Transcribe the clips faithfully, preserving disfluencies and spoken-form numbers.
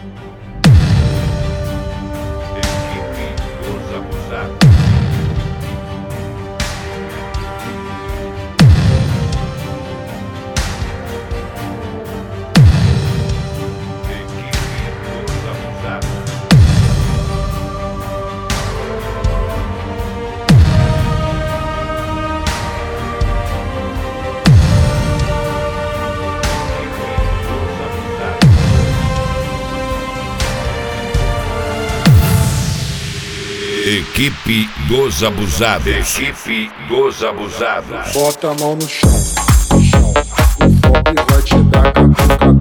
Equipe dos abusados. Equipe dos abusados. Bota a mão no chão, no chão. O Fob vai te dar catucadão.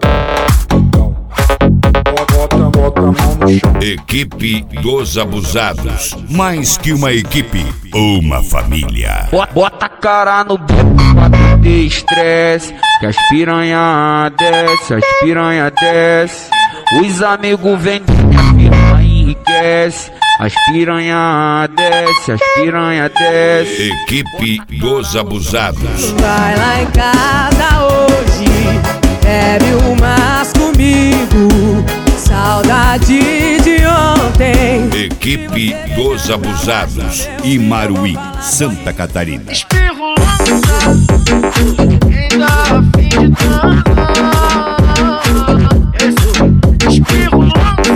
Bota, bota a mão no chão. Equipe dos abusados. Mais que uma equipe, uma família. Bota a cara no beco pra tu ter estresse. Que as piranha desce, as piranha desce. Os amigos vêm, a piranha enriquece. As piranha desce, as piranha desce. Equipe dos abusados. Vai lá em casa hoje, bebe umas comigo. Saudade de ontem. Equipe dos abusados. Imaruí, Santa Catarina. Espirro ainda a fim de transar. Espirro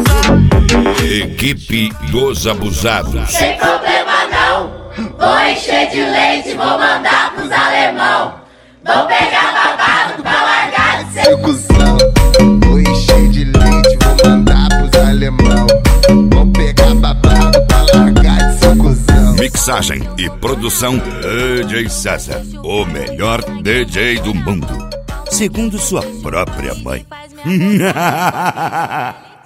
Equipe dos abusados. Sem problema não, vou encher de leite, vou mandar pros alemão. Vou pegar babado pra largar de ser cuzão. Vou encher de leite, vou mandar pros alemão. Vou pegar babado pra largar de ser cuzão. Mixagem e produção D J César, o melhor D J do mundo, segundo sua própria mãe.